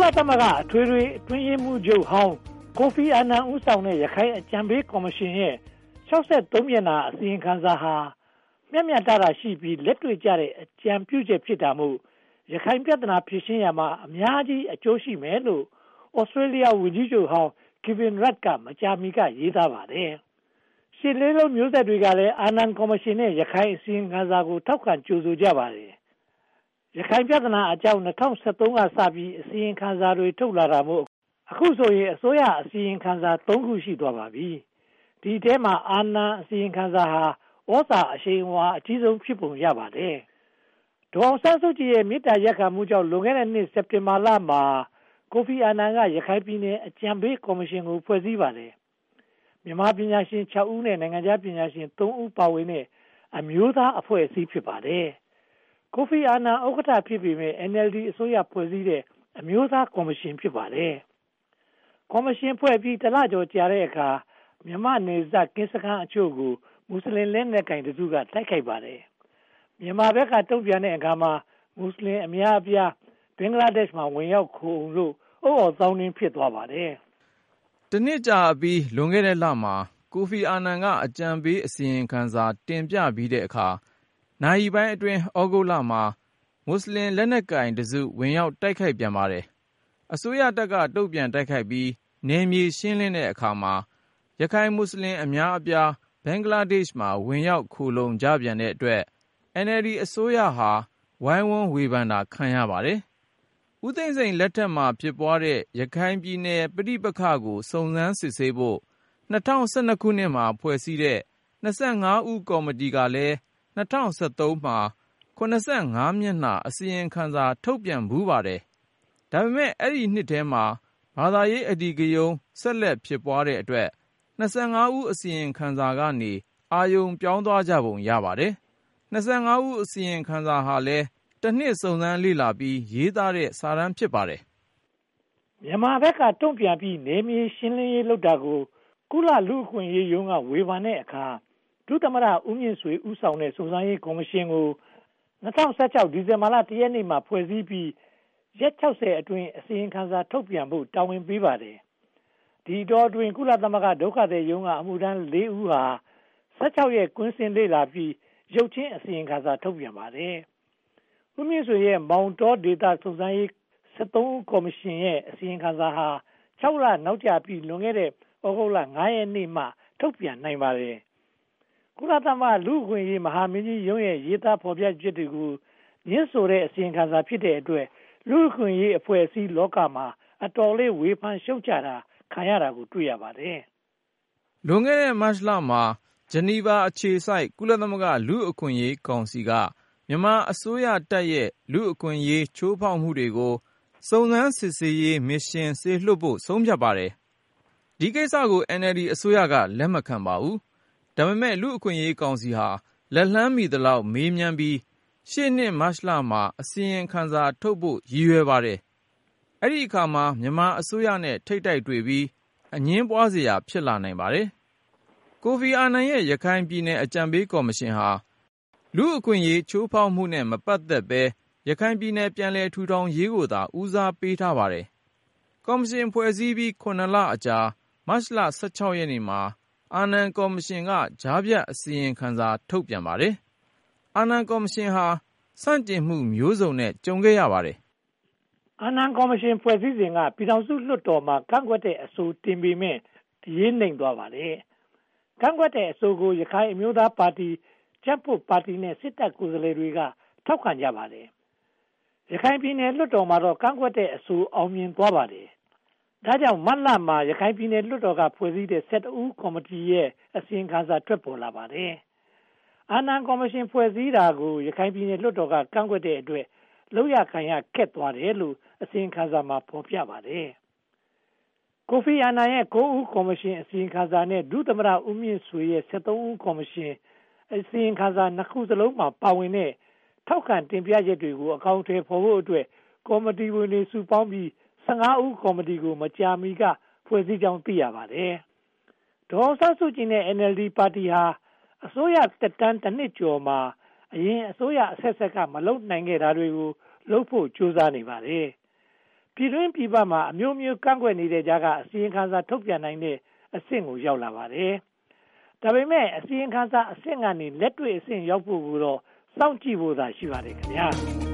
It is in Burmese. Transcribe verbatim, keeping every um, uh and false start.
သမဂ္ဂအထွေထွေအတွင်းရေးမှူးချုပ်ဟောင်းကိုဖီအာနန်ဦးဆောင်တဲ့ရခိုင်အကြံပေးကော်မရှင်ရဲ့၆၃မျက်နှာအစီရင်ခံစာဟာမျက်မျှတတာရှိပြီးလက်တွေ့ကျတဲ့အကြံပြုချက်ဖြစ်တာမို့ရခိုင်ပြဿနာဖြေရှင်းရမှာအများကြီးအကျိုးရှိမယ်လို့ဩစတြေးလျဝန်ကြီးချုပ်ဟောင်းကီဗင်ရတ်ကမကြာမီကရေးသားပါတယ်။ရှစ်လေးလုံးမျိုးဆက်တွေကလည်းအာနန်ကော်မရှင်နဲ့ရခိုင်အစီရင်ခံစာကိုထောက်ခံကြိုဆိုကြပါတယ်။ရခိုင်ပြဿနာအကြောင်း၂၀၁၃ကစပြီးအစီရင်ခံစာတွေထုတ်လာတာမို့အခုဆိုရင်အစိုးရအစီရင်ခံစာသုံးခုရှိသွားပါပြီ။ဒီထဲမှာအာနန်အစီရင်ခံစာဟာဩဇာအရှိန်အဝါအကြီးဆုံးဖြစ်ပုံရပါတယ်။ဒေါ်အောင်ဆန်းစုကြည်ရဲ့မေတ္တာရပ်ခံမှုကြောင့်လွန်ခဲ့တဲ့နှစ်စက်တင်ဘာလမှာကိုဖီအာနန်ကရခိုင်ပြည်နယ်အကြံပေးကော်မရှင်ကိုဖွဲ့စည်းပါတယ်။မြန်မာပညာရှင်၆ဦးနဲ့နိုင်ငံခြားပညာရှင်၃ဦးပါဝင်တဲ့အမျိုးသားအဖွဲ့အစည်းဖြစ်ပါတယ်။ကိုဖီအာနန်ဥက္ကဋ္ဌဖြစ်ပေမဲ့ အန် အယ်လ် ဒီ အစိုးရဖွဲ့စည်းတဲ့အမျိုးသားကော်မရှင်ဖြစ်ပါတယ်။ကော်မရှင်ဖွဲ့ပြီးတလကျော်ကြာတဲ့အခါမြန်မာနယ်စပ်ကင်းစခန်းအချို့ကိုမွတ်စလင်လက်နက်ကိုင်တစုကတိုက်ခိုက်ပါတယ်။မြန်မာဘက်ကတုံ့ပြန်တဲ့အခါမှာမွတ်စလင်အများအပြားဘင်္ဂလားဒေ့ရှ်မှာဝင်ရောက်ခိုအောင်လို့ဥပ္ပသောင်းနှင်းဖြစ်သွားပါတယ်။တနှစ်ကြာပြီးလွန်ခဲ့တဲ့လမှာကိုဖီအာနန်ကအကြံပေးအစီရင်ခံစာတင်ပြပြီးတဲ့အခါနိုင်ရီပိုင်းအတွင်းဩဂုတ်လမှာမွတ်စလင်လက်နက်ကိုင်တစုဝင်ရောက်တိုက်ခိုက်ပြန်ပါတယ်။အစိုးရတပ်ကတုံ့ပြန်တိုက်ခိုက်ပြီးနယ်မြေရှင်းလင်းတဲ့အခါမှာရခိုင်မွတ်စလင်အများအပြားဘင်္ဂလားဒေ့ရှ်မှာဝင်ရောက်ခိုလုံကြပြန်တဲ့အတွက် အန် အယ်လ် ဒီ အစိုးရဟာဝိုင်းဝန်းဝေဖန်တာခံရပါတယ်။ဦးသိန်းစိန်လက်ထက်မှာဖြစ်ပွားတဲ့ရခိုင်ပြည်နယ်ပဋိပက္ခကိုစုံစမ်းစစ်ဆေးဖို့၂၀၁၂ခုနှစ်မှာဖွဲ့စည်းတဲ့၂၅ဦးကော်မတီကလည်း၂၀၁၃မှာ၇၅မျက်နှာအစီရင်ခံစာထုတ်ပြန်ဘူးပါတယ်။ဒါပေမဲ့အဲ့ဒီနှစ်ထဲမှာဘာသာရေးအဓိကရုဏ်းဆက်လက်ဖြစ်ပွားတဲ့အတွက်၂၅ဦးအစီရင်ခံစာကနေအာရုံပြောင်းသွားကြပုံရပါတယ်။၂၅ဦးအစီရင်ခံစာဟာလည်းတစ်နှစ်စုံစမ်းလေ့လာပြီးရေးသားတဲ့စာတမ်းဖြစ်ပါတယ်။မြန်မာဘက်ကတုံ့ပြန်ပြီးနယ်မြေရှင်းလင်းရေးလုပ်တာကိုကုလလူ့အခွင့်အရေးရုံးကဝေဖန်တဲ့အခါဒုသမ္မတဦးမြင့်ဆွေဦးဆောင်တဲ့စုံစမ်းရေးကော်မရှင်ကို၂၀၁၆ဒီဇင်ဘာလတစ်ရက်နေ့မှာဖွဲ့စည်းပြီးရက်၆၀အတွင်းအစီရင်ခံစာထုတ်ပြန်ဖို့တာဝန်ပေးပါတယ်။ဒီတော့အတွင်းကုလသမဂ္ဂဒုက္ခသည်ရုံးကအမှုထမ်း၄ဦးဟာ၁၆ရက်ကွင်းစင်လေ့လာပြီးရုပ်ချင်းအစီရင်ခံစာထုတ်ပြန်ပါတယ်။ဦးမြင့်ဆွေရဲ့မောင်တောဒေသစုံစမ်းရေး၁၃ဦးကော်မရှင်ရဲ့အစီရင်ခံစာဟာ၆လနောက်ကျပြီးလွန်ခဲ့တဲ့ဩဂုတ်လ၅ရက်နေ့မှထုတ်ပြန်နိုင်ပါတယ်။ကုလသမဂ္ဂလူ့အခွင့်အရေးမဟာမင်းကြီးရုံးရဲ့ရေးသားဖော်ပြချက်တွေကိုညှင်းဆိုတဲ့အစီရင်ခံစာဖြစ်တဲ့အတွက်လူ့အခွင့်အရေးအဖွဲ့အစည်းလောကမှာအတော်လေးဝေဖန်ရှုတ်ချတာခံရတာကိုတွေ့ရပါတယ်။လွန်ခဲ့တဲ့မတ်လမှာဂျနီဗာအခြေစိုက်ကုလသမဂ္ဂလူ့အခွင့်အရေးကောင်စီကမြန်မာအစိုးရတပ်ရဲ့လူ့အခွင့်အရေးချိုးဖောက်မှုတွေကိုစုံစမ်းစစ်ဆေးရေးမစ်ရှင်စေလွှတ်ဖို့ဆုံးဖြတ်ပါတယ်။ဒီကိစ္စကို အန် အယ်လ် ဒီ အစိုးရကလက်မခံပါဘူး။ဒါပေမဲ့လူ့အခွင့်အရေးကောင်စီဟာလက်လှမ်းမီသလောက်မေးမြန်းပြီးရှေ့နှစ်မတ်လမှာအစီရင်ခံစာထုတ်ဖို့ရည်ရွယ်ပါတယ်။အဲ့ဒီအခါမှာမြန်မာအစိုးရနဲ့ထိပ်တိုက်တွေ့ပြီးအငြင်းပွားစရာဖြစ်လာနိုင်ပါတယ်။ကိုဖီအာနန်ရဲ့ရခိုင်ပြည်နယ်အကြံပေးကော်မရှင်ဟာလူ့အခွင့်အရေးချိုးဖောက်မှုနဲ့မပတ်သက်ဘဲရခိုင်ပြည်နယ်ပြန်လည်ထူထောင်ရေးကိုသာဦးစားပေးထားပါတယ်။ကော်မရှင်ဖွဲ့စည်းပြီးခုနှစ်လအကြာမတ်လ၁၆ရက်နေ့မှာအာနန်ကော်မရှင်ကကြားဖြတ်အစီရင်ခံစာထုတ်ပြန်ပါတယ်။အာနန်ကော်မရှင်ဟာစန့်ကျင်မှုမျိုးစုံနဲ့ကြုံခဲ့ရပါတယ်။အာနန်ကော်မရှင်ဖွဲ့စည်းစဉ်ကပြည်ထောင်စုလွှတ်တော်မှာကန့်ကွက်တဲ့အဆိုတင်ပေမဲ့ရေးနှိမ်သွားပါတယ်။ကန့်ကွက်တဲ့အဆိုကိုရခိုင်အမျိုးသားပါတီကြံ့ဖွံ့ပါတီနဲ့စစ်တပ်ကိုယ်စားလှယ်တွေကထောက်ခံကြပါတယ်။ရခိုင်ပြည်နယ်လွှတ်တော်မှာတော့ကန့်ကွက်တဲ့အဆိုအောင်မြင်သွားပါတယ်။ဒါကြောင့်မတ်လမှာရခိုင်ပြည်နယ်လွှတ်တော်ကဖွဲ့စည်းတဲ့၁၁ဦးကော်မတီရဲ့အစီရင်ခံစာထွက်ပေါ်လာပါတယ်။အာနန်ကော်မရှင်ဖွဲ့စည်းတာကိုရခိုင်ပြည်နယ်လွှတ်တော်ကကန့်ကွက်တဲ့အတွက်လောက်ရခံရခက်သွားတယ်လို့အစီရင်ခံစာမှာဖော်ပြပါတယ်။ကိုဖီအာနန်ရဲ့၉ဦးကော်မရှင်အစီရင်ခံစာနဲ့ဒုသမ္မတဦးမြင့်ဆွေရဲ့၁၃ဦးကော်မရှင်အစီရင်ခံစာနှစ်ခုစလုံးမှာပါဝင်တဲ့ထောက်ခံတင်ပြချက်တွေကိုအကောင့်ထဲပေါ်ဖို့အတွက်ကော်မတီဝင်တွေစုပေါင်းပြီး၁၅ဦးကော်မတီကိုမကြာမီကဖွဲ့စည်းကြောင်းသိရပါတယ်။ဒေါ်အောင်ဆန်းစုကြည်နဲ့ အန် အယ်လ် ဒီ ပါတီဟာအစိုးရတက်တန်းတစ်နှစ်ကျော်မှာအရင်အစိုးရအဆက်ဆက်ကမလုပ်နိုင်ခဲ့တာတွေကိုလုပ်ဖို့ကြိုးစားနေပါတယ်။ပြည်တွင်းပြည်ပမှာအမျိုးမျိုးကန့်ကွက်နေတဲ့ကြားကအစီရင်ခံစာထုတ်ပြန်နိုင်တဲ့အဆင့်ကိုရောက်လာပါတယ်။ဒါပေမဲ့အစီရင်ခံစာအဆင့်ကနေလက်တွေ့အဆင့်ရောက်ဖို့ကိုတော့စောင့်ကြည့်ဖို့သာရှိပါတယ်ခင်ဗျာ။